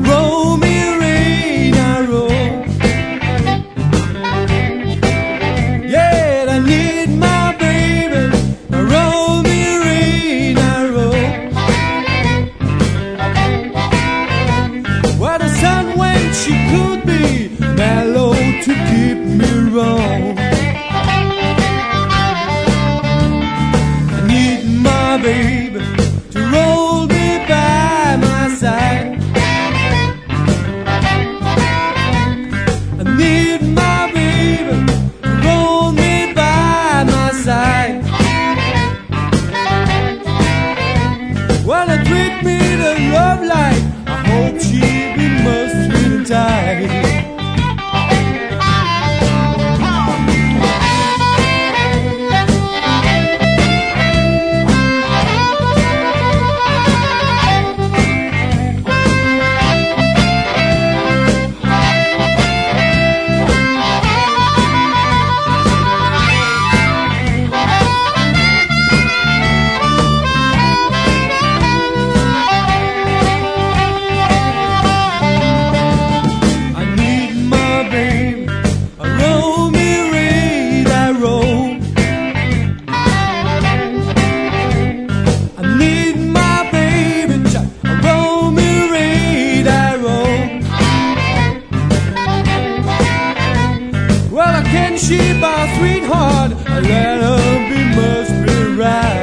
roll me rain, I roll. Yeah, I need my baby, roll me rain, I roll. Well, the sun when she could be mellow to keep me wrong. I need my baby to roll me by my side. I need my baby to roll me by my side. Well, I treat me to love like I hope she be muscling tight. Can she, my sweetheart, let her be must be right.